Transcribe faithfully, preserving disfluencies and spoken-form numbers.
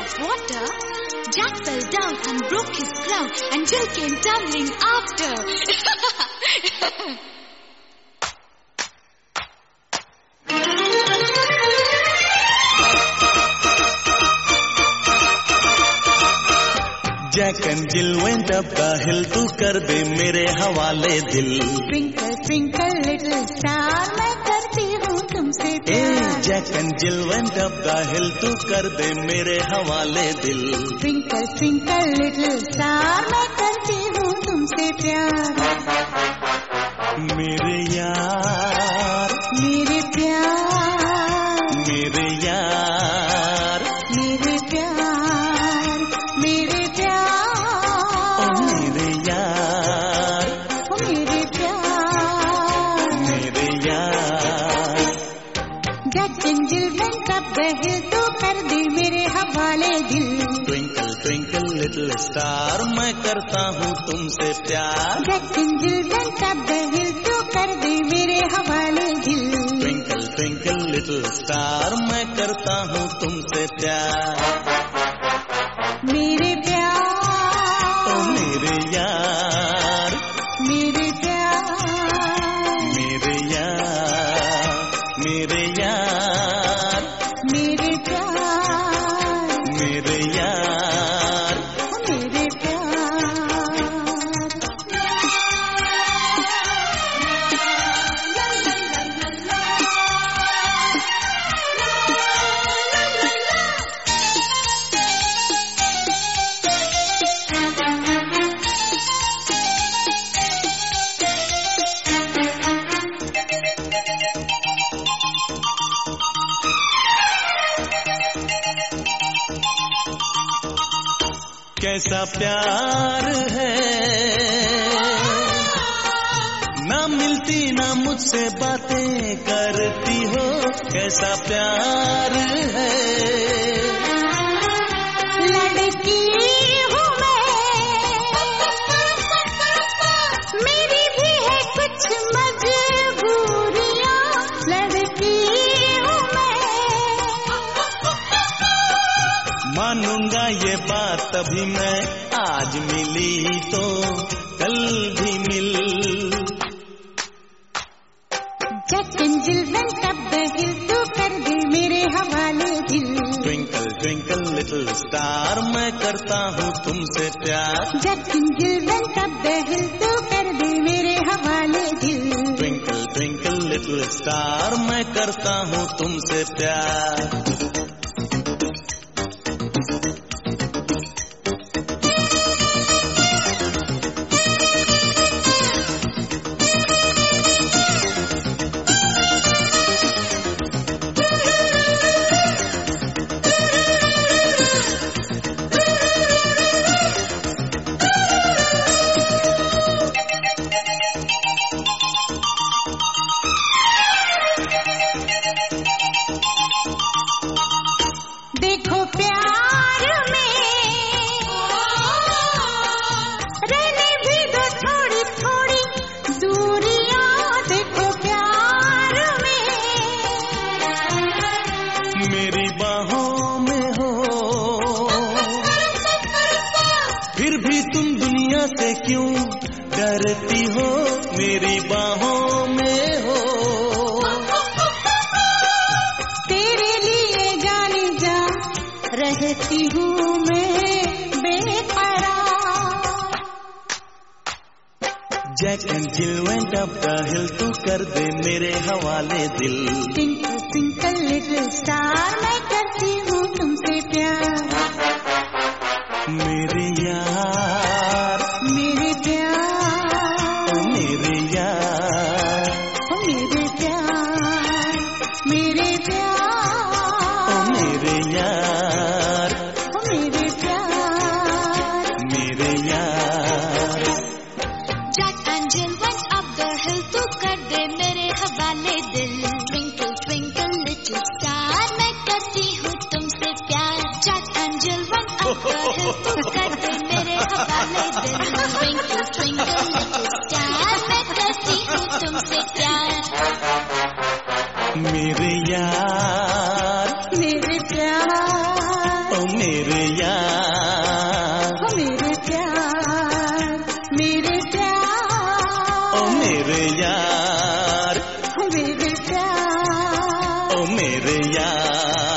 of water. Jack fell down and broke his crown, and Jill came tumbling after. Jack and Jill went up the hill, तू कर दे मेरे हवाले दिल. Twinkle twinkle little star, मैं करती हूँ तुमसे प्यार. Jack and Jill went up the hill, तू कर दे मेरे हवाले दिल. Twinkle twinkle little star, मैं करती हूँ तुमसे प्यार. मेरे यार, मेरे प्यार, मेरे यार, मेरे प्यार, मेरे प्यार, ओ मेरे यार, ओ मेरे प्यार, मेरे यार. Jack and Jill went up the hill, तू कर दे मेरे हवाले दिल. Twinkle twinkle little star, मैं करता हूँ तुमसे प्यार. Jack and Jill went up the hill, तू कर दे मेरे हवाले दिल. Twinkle twinkle little star, मैं करता हूँ तुमसे प्यार. मेरे प्यार, ओ मेरे यार, मेरे प्यार, मेरे यार, मेरे यार, मेरे प्यार, मेरे यार. मेरे कैसा प्यार है, ना मिलती ना मुझसे बातें करती हो. कैसा प्यार है, लड़की हूँ मैं, मेरी भी है कुछ मजबूरियाँ. लड़की हूँ मैं, मानूंगा ये बात तभी मैं, आज मिली तो कल भी मिल. Jack and Jill went up the hill, तू कर दे मेरे हवाले दिल. Twinkle twinkle little star, मैं करता हूँ तुमसे प्यार. Jack and Jill went up the hill, तू कर दे मेरे हवाले दिल. Twinkle twinkle little star, मैं करता हूँ तुमसे प्यार. देखो प्यार में रहने भी दो थोड़ी थोड़ी दूरियां. देखो प्यार में मेरी बाहों में हो, फिर भी तुम दुनिया से क्यों डरती हो. मेरी बाहों में हो, तेरे लिए जाने जा रहती हूँ मैं बेकरार. Jack and Jill went up the hill, तू कर दे मेरे हवाले दिल. Twinkle twinkle little star, मैं करती हूँ तुमसे प्यार. मेरे यार, मेरे प्यार, ओ मेरे यार, ओ मेरे प्यार, मेरे प्यार, ओ मेरे यार, ओ मेरे प्यार. मेरे यार. Jack and Jill went up the hill, तू कर दे मेरे हवाले दिल. Twinkle twinkle little star, मैं करती हूँ तुमसे प्यार. Jack and Jill went up the hill, तू कर दे मेरे हवाले दिल. Twinkle twinkle little star, मैं करती हूँ तुमसे प्यार. मेरे यार, मेरे प्यार, ओ मेरे यार।